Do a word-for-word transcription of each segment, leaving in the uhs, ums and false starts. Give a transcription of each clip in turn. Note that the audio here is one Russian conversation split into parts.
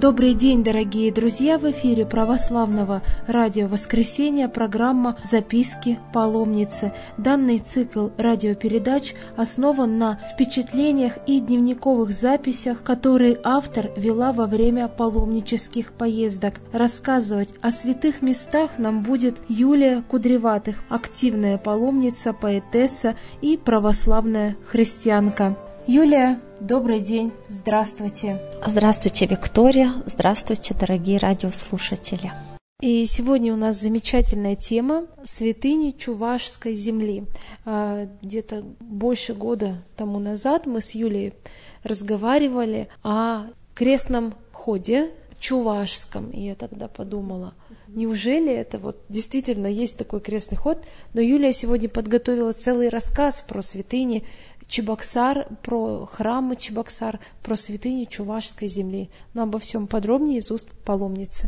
Добрый день, дорогие друзья! В эфире православного радио «Воскресенье» программа «Записки паломницы». Данный цикл радиопередач основан на впечатлениях и дневниковых записях, которые автор вела во время паломнических поездок. Рассказывать о святых местах нам будет Юлия Кудреватых, активная паломница, поэтесса и православная христианка. Юлия, добрый день, здравствуйте. Здравствуйте, Виктория, здравствуйте, дорогие радиослушатели. И сегодня у нас замечательная тема святыни Чувашской земли. Где-то больше года тому назад мы с Юлией разговаривали о крестном ходе чувашском, и я тогда подумала, неужели это вот действительно есть такой крестный ход? Но Юлия сегодня подготовила целый рассказ про святыни Чебоксар, про храмы Чебоксар, про святыни Чувашской земли. Но обо всем подробнее из уст паломницы.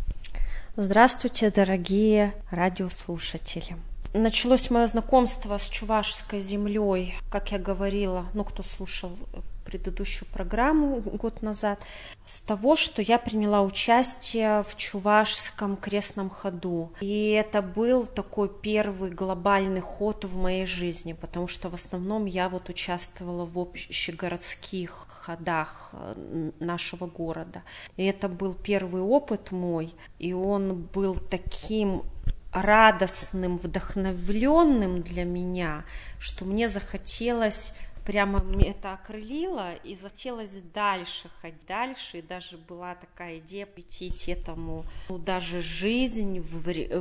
Здравствуйте, дорогие радиослушатели. Началось мое знакомство с Чувашской землей, как я говорила, ну, кто слушал предыдущую программу год назад, с того, что я приняла участие в Чувашском крестном ходу. И это был такой первый глобальный ход в моей жизни, потому что в основном я вот участвовала в общегородских ходах нашего города. И это был первый опыт мой, и он был таким радостным, вдохновленным для меня, что мне захотелось, прямо это окрылило, и захотелось дальше ходить, дальше, и даже была такая идея посвятить этому, ну, даже жизнь, в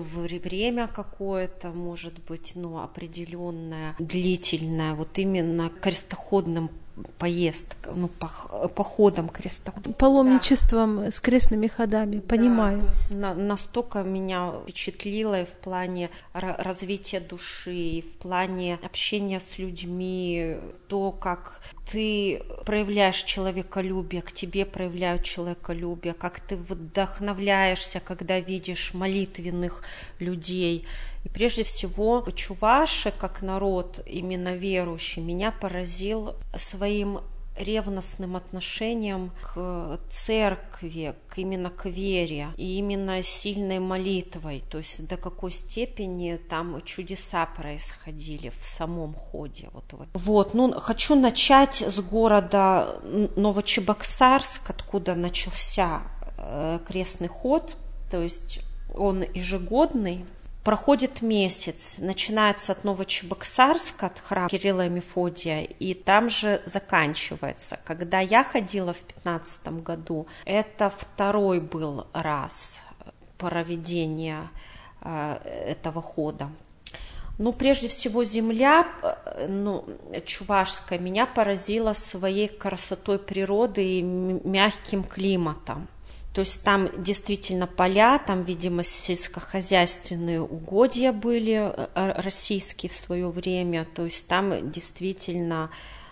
время какое-то, может быть, ну, определенное, длительное, вот именно крестоходным поездкам, ну, походом крестоходом. Паломничеством, да, с крестными ходами, понимаю. Да, то есть на, настолько меня впечатлило и в плане развития души, и в плане общения с людьми, то, как ты проявляешь человеколюбие, к тебе проявляют человеколюбие, как ты вдохновляешься, когда видишь молитвенных людей. И прежде всего, чуваши, как народ, именно верующий, меня поразил своим ревностным отношением к церкви, к, именно к вере, и именно сильной молитвой, то есть до какой степени там чудеса происходили в самом ходе. Вот, вот. Вот, ну, хочу начать с города Новочебоксарск, откуда начался э, крестный ход, то есть он ежегодный. Проходит месяц, начинается от Новочебоксарска, от храма Кирилла и Мефодия, и там же заканчивается. Когда я ходила в пятнадцатом году, это второй был раз проведения э, этого хода. Ну, прежде всего, земля, ну, чувашская, меня поразила своей красотой природы и мягким климатом. То есть там действительно поля, там, видимо, сельскохозяйственные угодья были российские в свое время, то есть там действительно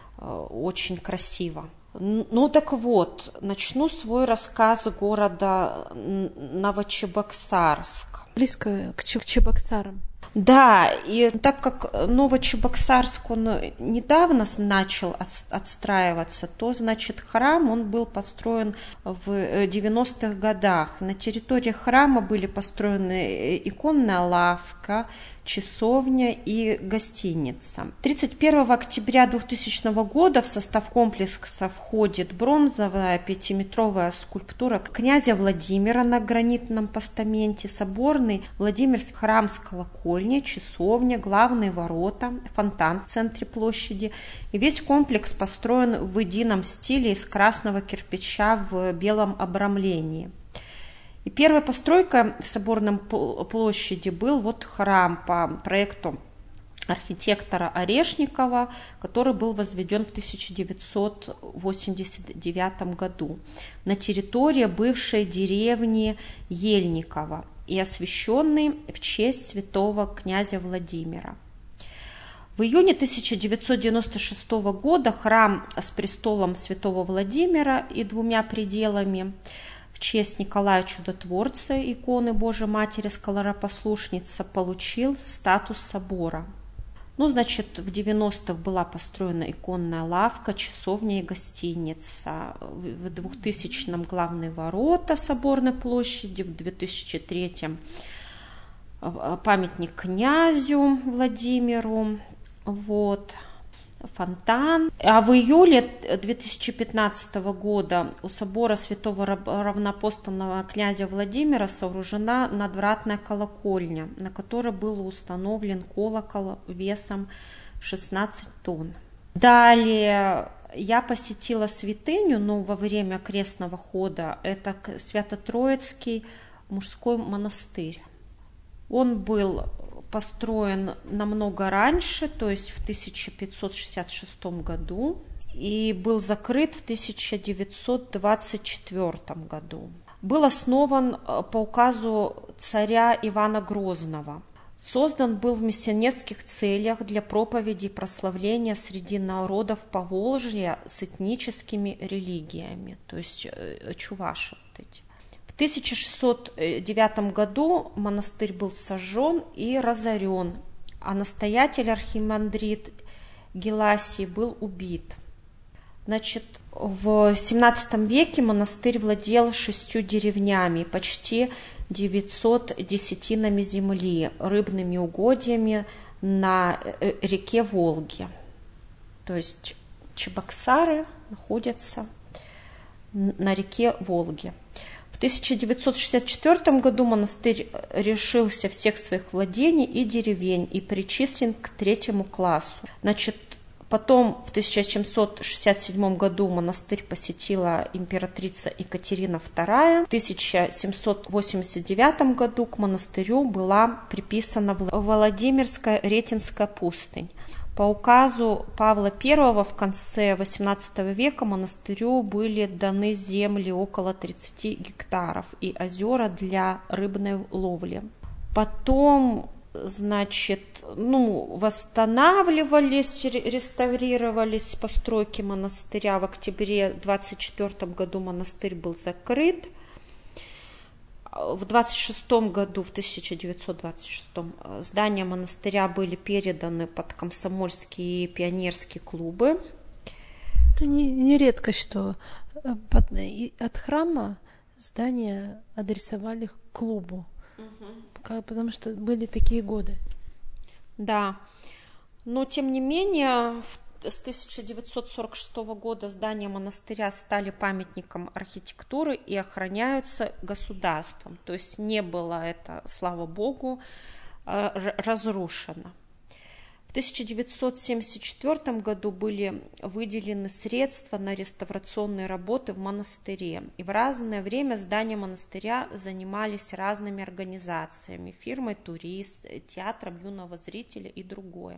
очень красиво. Ну так вот, начну свой рассказ города Новочебоксарск. Близко к Чебоксарам. Да, и так как Новочебоксарск, он недавно начал отстраиваться, то, значит, храм, он был построен в девяностых годах. На территории храма были построены иконная лавка, часовня и гостиница. тридцать первого октября двухтысячного года в состав комплекса входит бронзовая пятиметровая скульптура князя Владимира на гранитном постаменте, соборный Владимирский храм с колокольней, часовня, главные ворота, фонтан в центре площади. И весь комплекс построен в едином стиле из красного кирпича в белом обрамлении. И первой постройкой соборной площади был вот храм по проекту архитектора Орешникова, который был возведен в тысяча девятьсот восемьдесят девятом году на территории бывшей деревни Ельниково и освященный в честь святого князя Владимира. В июне тысяча девятьсот девяносто шестого года храм с престолом святого Владимира и двумя пределами в честь Николая Чудотворца, иконы Божией Матери Скоропослушницы, получил статус собора. Ну, значит, в девяностых была построена иконная лавка, часовня и гостиница. В двухтысячном главные ворота Соборной площади, в две тысячи третьем памятник князю Владимиру, вот, фонтан. А в июле две тысячи пятнадцатого года у собора святого равноапостольного князя Владимира сооружена надвратная колокольня, на которой был установлен колокол весом шестнадцать тонн. Далее я посетила святыню, но во время крестного хода, это Свято-Троицкий мужской монастырь. Он был построен намного раньше, то есть в тысяча пятьсот шестьдесят шестом году, и был закрыт в тысяча девятьсот двадцать четвёртом году. Был основан по указу царя Ивана Грозного. Создан был в миссионерских целях для проповеди и прославления среди народов Поволжья с этническими религиями, то есть чуваши вот эти. В тысяча шестьсот девятом году монастырь был сожжен и разорен, а настоятель архимандрит Геласий был убит. Значит, в семнадцатом веке монастырь владел шестью деревнями, почти девятьсот десятинами земли, рыбными угодьями на реке Волге. То есть Чебоксары находятся на реке Волге. В тысяча девятьсот шестьдесят четвёртом году монастырь лишился всех своих владений и деревень и причислен к третьему классу. Значит, потом в тысяча семьсот шестьдесят седьмом году монастырь посетила императрица Екатерина вторая. В тысяча семьсот восемьдесят девятом году к монастырю была приписана Владимирская Ретинская пустынь. По указу Павла Первого в конце восемнадцатого века монастырю были даны земли около тридцати гектаров и озера для рыбной ловли. Потом, значит, ну, восстанавливались, реставрировались постройки монастыря. В октябре двадцать четвёртом году монастырь был закрыт. В двадцать шестом году, в тысяча девятьсот двадцать шестом, здания монастыря были переданы под комсомольские и пионерские клубы. Это не, не редко, что под, от храма здание адресовали к клубу, угу. Потому что были такие годы. Да, но тем не менее, в с тысяча девятьсот сорок шестого года здания монастыря стали памятником архитектуры и охраняются государством. То есть не было это, слава богу, разрушено. В тысяча девятьсот семьдесят четвёртом году были выделены средства на реставрационные работы в монастыре. И в разное время здания монастыря занимались разными организациями, фирмой «Турист», театром юного зрителя и другое.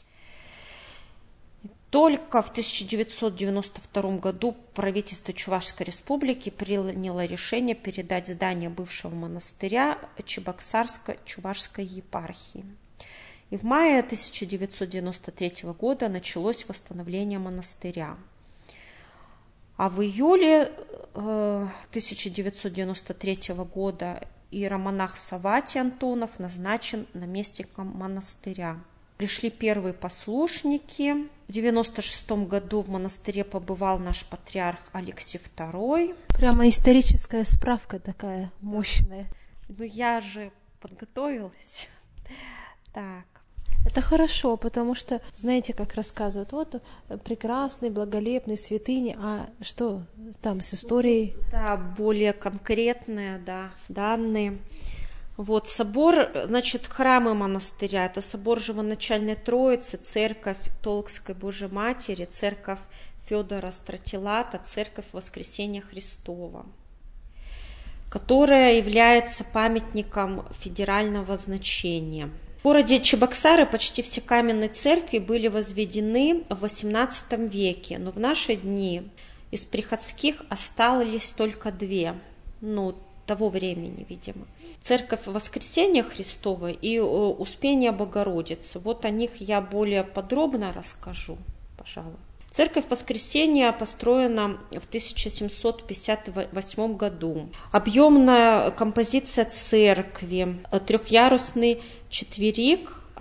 Только в тысяча девятьсот девяносто втором году правительство Чувашской республики приняло решение передать здание бывшего монастыря Чебоксарско-Чувашской епархии. И в мае тысяча девятьсот девяносто третьего года началось восстановление монастыря. А в июле э, тысяча девятьсот девяносто третьего года иеромонах Савватий Антонов назначен наместником монастыря. Пришли первые послушники. В девяносто шестом году в монастыре побывал наш патриарх Алексий второй. Прямо историческая справка такая мощная. Ну я же подготовилась. Так. Это хорошо, потому что, знаете, как рассказывают, вот прекрасный, благолепный святыни, а что там с историей? Да, более конкретные, да, данные. Вот собор, значит, храмы монастыря, это собор Живоначальной Троицы, церковь Толкской Божьей Матери, церковь Федора Стратилата, церковь Воскресения Христова, которая является памятником федерального значения. В городе Чебоксары почти все каменные церкви были возведены в восемнадцатом веке, но в наши дни из приходских осталось только две, ну, того времени, видимо. Церковь Воскресения Христова и Успения Богородицы. Вот о них я более подробно расскажу, пожалуй. Церковь Воскресения построена в тысяча семьсот пятьдесят восьмом году. Объемная композиция церкви, трехъярусный четверик,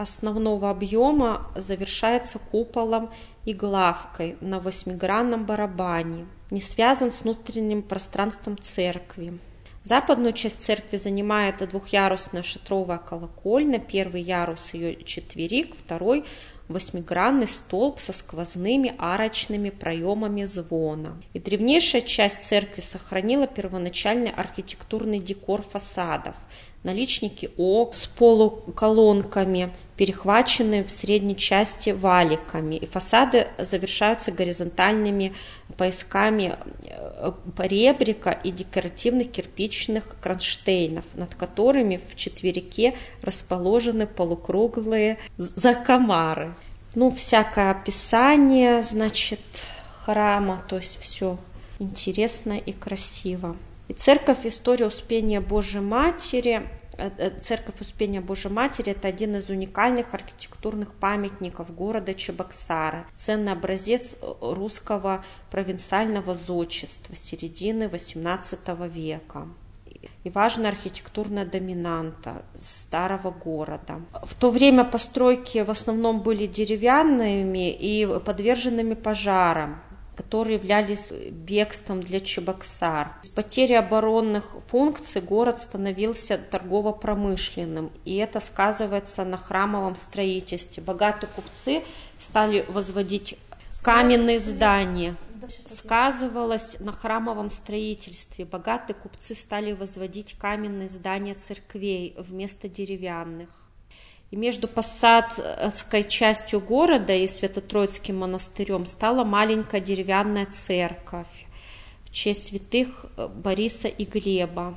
основного объема завершается куполом и главкой на восьмигранном барабане, не связан с внутренним пространством церкви. Западную часть церкви занимает двухъярусная шатровая колокольня, первый ярус ее четверик, второй восьмигранный столб со сквозными арочными проемами звона. И древнейшая часть церкви сохранила первоначальный архитектурный декор фасадов. Наличники окон с полуколонками, перехваченные в средней части валиками. И фасады завершаются горизонтальными поясками поребрика и декоративных кирпичных кронштейнов, над которыми в четверике расположены полукруглые закомары. Ну, всякое описание, значит, храма, то есть все интересно и красиво. И церковь История Успения Божьей Матери, церковь Успения Божьей Матери – это один из уникальных архитектурных памятников города Чебоксары, ценный образец русского провинциального зодчества середины восемнадцатого века и важная архитектурная доминанта старого города. В то время постройки в основном были деревянными и подверженными пожарам, которые являлись бегством для Чебоксар. С потерей оборонных функций город становился торгово-промышленным, и это сказывается на храмовом строительстве. Богатые купцы стали возводить каменные здания. Сказывалось на храмовом строительстве. Богатые купцы стали возводить каменные здания церквей вместо деревянных. И между посадской частью города и Свято-Троицким монастырем стала маленькая деревянная церковь в честь святых Бориса и Глеба.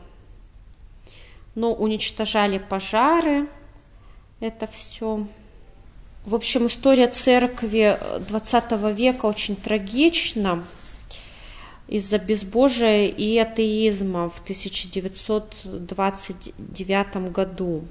Но уничтожали пожары, это все. В общем, история церкви двадцатого века очень трагична из-за безбожия и атеизма в тысяча девятьсот двадцать девятом году.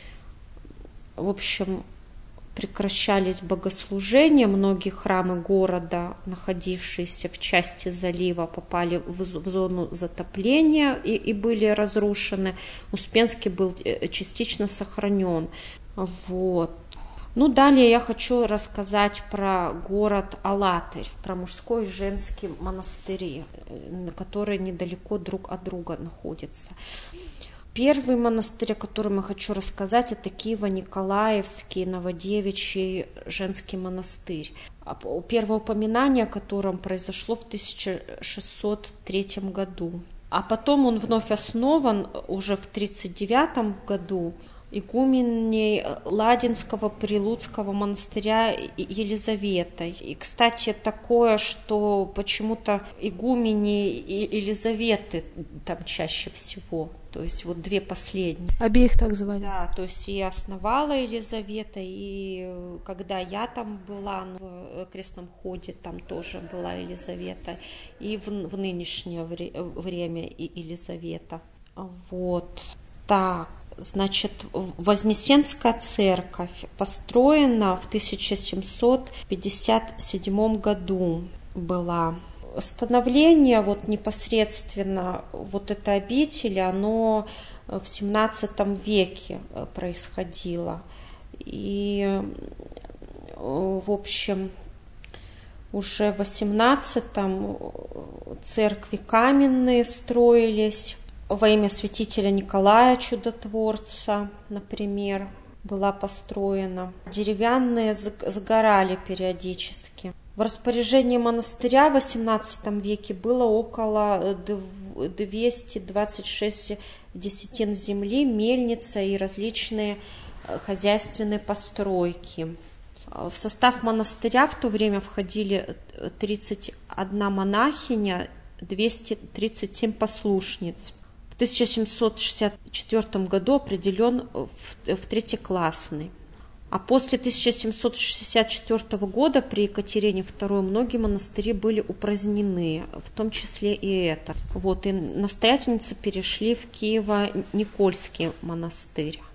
В общем, прекращались богослужения, многие храмы города, находившиеся в части залива, попали в зону затопления и, и были разрушены. Успенский был частично сохранен. Вот. Ну, далее я хочу рассказать про город Алатырь, про мужской и женский монастыри, которые недалеко друг от друга находятся. Первый монастырь, о котором я хочу рассказать, это Киево-Николаевский Новодевичий женский монастырь. Первое упоминание о котором произошло в тысяча шестьсот третьем году. А потом он вновь основан уже в тридцать девятом году игуменей Ладинского Прилуцкого монастыря Елизаветой. И, кстати, такое, что почему-то игумени Елизаветы там чаще всего. То есть вот две последние. Обеих так звали? Да, то есть и основала Елизавета, и когда я там была в крестном ходе, там тоже была Елизавета, и в, в нынешнее вре- время и Елизавета. Вот. Так, значит, Вознесенская церковь построена в тысяча семьсот пятьдесят седьмом году была. Становление вот непосредственно вот этой обители, оно в семнадцатом веке происходило. И, в общем, уже в восемнадцатом церкви каменные строились. Во имя святителя Николая Чудотворца, например, была построена. Деревянные загорали периодически. В распоряжении монастыря в восемнадцатом веке было около двухсот двадцати шести десятин земли, мельница и различные хозяйственные постройки. В состав монастыря в то время входили тридцать одна монахиня, двести тридцать семь послушниц. В тысяча семьсот шестьдесят четвёртом году определен в, в третьеклассный. А после тысяча семьсот шестьдесят четвёртого года при Екатерине второй многие монастыри были упразднены, в том числе и это. Вот, и настоятельницы перешли в Киево-Никольский монастырь.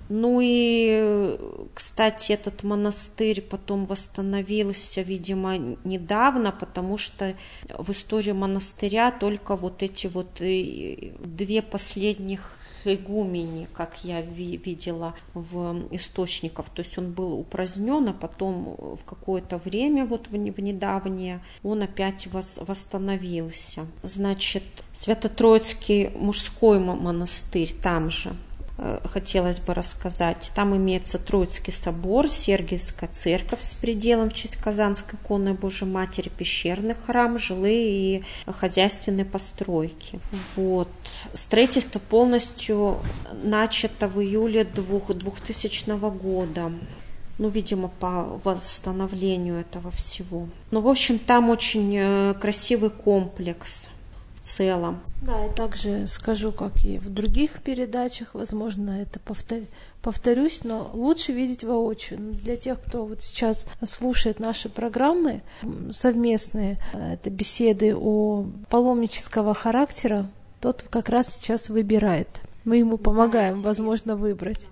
Ну и, кстати, этот монастырь потом восстановился, видимо, недавно, потому что в истории монастыря только вот эти вот две последних игумени, как я видела в источниках, то есть он был упразднен, а потом в какое-то время, вот в недавнее, он опять восстановился. Значит, Свято-Троицкий мужской монастырь там же. Хотелось бы рассказать. Там имеется Троицкий собор, Сергиевская церковь с пределом в честь Казанской иконы Божьей Матери, пещерный храм, жилые и хозяйственные постройки. Вот. Строительство полностью начато в июле двухтысячного года. Ну, видимо, по восстановлению этого всего. Ну, в общем, там очень красивый комплекс. В целом. Да, и также скажу, как и в других передачах, возможно, это повтор... повторюсь, но лучше видеть воочию. Для тех, кто вот сейчас слушает наши программы совместные, это беседы о паломнического характера, тот как раз сейчас выбирает. Мы ему помогаем, да, возможно, выбрать.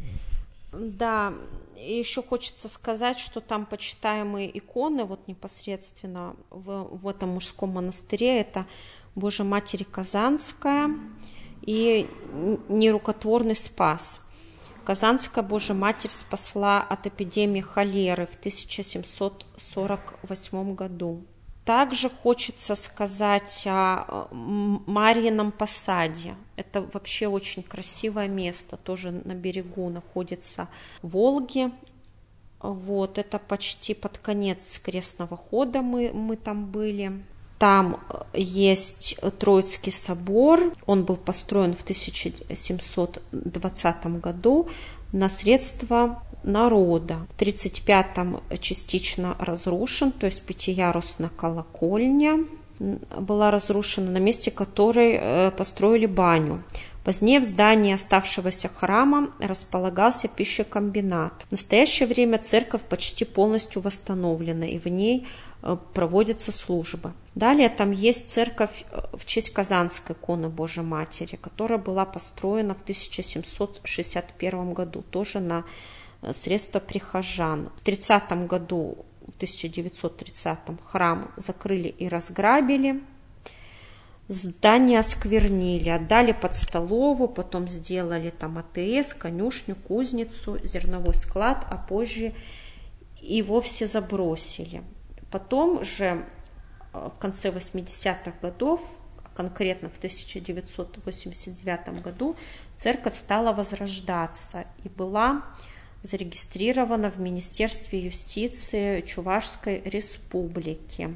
Да, и еще хочется сказать, что там почитаемые иконы, вот непосредственно в, в этом мужском монастыре, это Божья Матерь Казанская и нерукотворный Спас. Казанская Божья Матерь спасла от эпидемии холеры в тысяча семьсот сорок восьмом году. Также хочется сказать о Марьином посаде. Это вообще очень красивое место, тоже на берегу находится Волги. Вот, это почти под конец крестного хода мы, мы там были. Там есть Троицкий собор, он был построен в тысяча семьсот двадцатом году на средства народа. В тридцать пятом частично разрушен, то есть пятиярусная колокольня была разрушена, на месте которой построили баню. Позднее в здании оставшегося храма располагался пищекомбинат. В настоящее время церковь почти полностью восстановлена, и в ней проводятся службы. Далее там есть церковь в честь Казанской иконы Божьей Матери, которая была построена в тысяча семьсот шестьдесят первом году, тоже на средства прихожан. В тридцатом году, в тысяча девятьсот тридцатом, храм закрыли и разграбили. Здание осквернили, отдали под столовую, потом сделали там А Тэ Эс, конюшню, кузницу, зерновой склад, а позже и вовсе забросили. Потом же в конце восьмидесятых годов, конкретно в тысяча девятьсот восемьдесят девятом году, церковь стала возрождаться и была зарегистрирована в Министерстве юстиции Чувашской республики.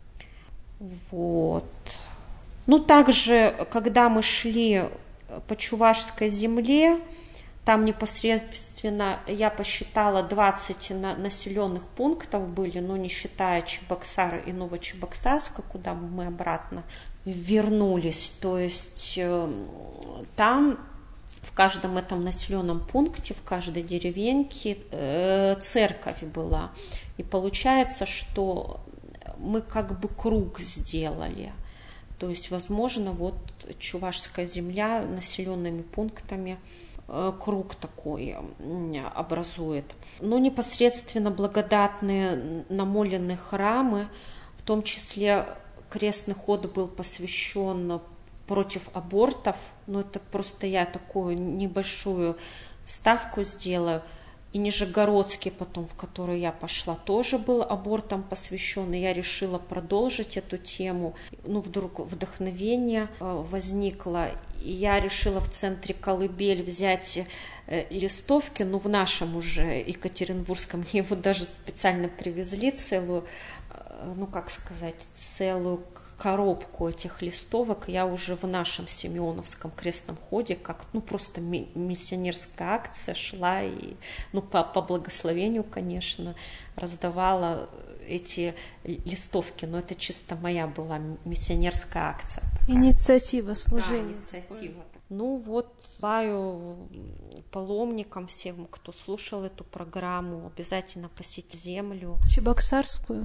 Вот. Ну, также, когда мы шли по Чувашской земле, там непосредственно я посчитала двадцать населенных пунктов были, но не считая Чебоксара и Новочебоксарска, куда мы обратно вернулись. То есть там в каждом этом населенном пункте, в каждой деревеньке церковь была. И получается, что мы как бы круг сделали. То есть, возможно, вот Чувашская земля населенными пунктами круг такой образует. Но непосредственно благодатные намоленные храмы, в том числе крестный ход был посвящен против абортов, но это просто я такую небольшую вставку сделаю. И Нижегородский потом, в который я пошла, тоже был абортом посвящен, и я решила продолжить эту тему. Ну, вдруг вдохновение возникло, и я решила в центре Колыбель взять листовки, ну, в нашем уже Екатеринбургском, мне его даже специально привезли, целую, ну, как сказать, целую коробку этих листовок. Я уже в нашем Симеоновском крестном ходе, как, ну, просто миссионерская акция шла, и, ну, по, по благословению, конечно, раздавала эти листовки, но это чисто моя была миссионерская акция. Такая. Инициатива служения. Да, инициатива. Ну вот, желаю паломникам, всем, кто слушал эту программу, обязательно посетить землю. Чебоксарскую?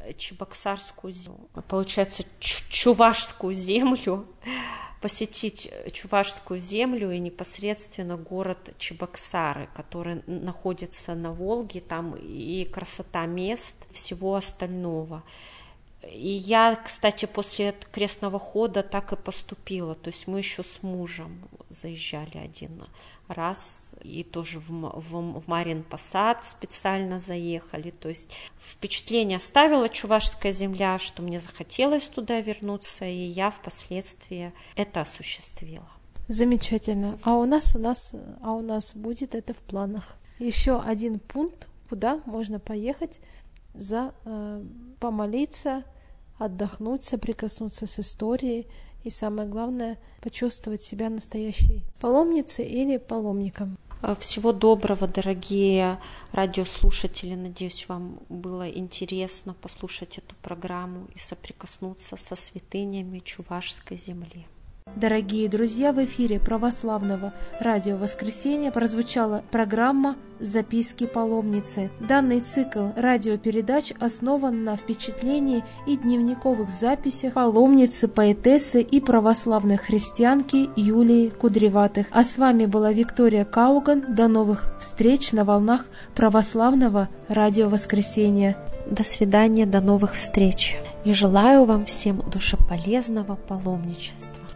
Чебоксарскую землю, получается, Чувашскую землю, посетить Чувашскую землю и непосредственно город Чебоксары, который находится на Волге, там и красота мест, всего остального. И я, кстати, после крестного хода так и поступила, то есть мы еще с мужем заезжали один раз, и тоже в, в, в Марьин Посад специально заехали, то есть впечатление оставила Чувашская земля, что мне захотелось туда вернуться, и я впоследствии это осуществила. Замечательно. А у нас, у нас, а у нас будет это в планах. Еще один пункт, куда можно поехать за э, помолиться, отдохнуть, соприкоснуться с историей и, самое главное, почувствовать себя настоящей паломницей или паломником. Всего доброго, дорогие радиослушатели. Надеюсь, вам было интересно послушать эту программу и соприкоснуться со святынями Чувашской земли. Дорогие друзья, в эфире православного радио «Воскресенье» прозвучала программа «Записки паломницы». Данный цикл радиопередач основан на впечатлении и дневниковых записях паломницы, поэтессы и православной христианки Юлии Кудреватых. А с вами была Виктория Кауган. До новых встреч на волнах православного радио «Воскресенье». До свидания, до новых встреч. И желаю вам всем душеполезного паломничества.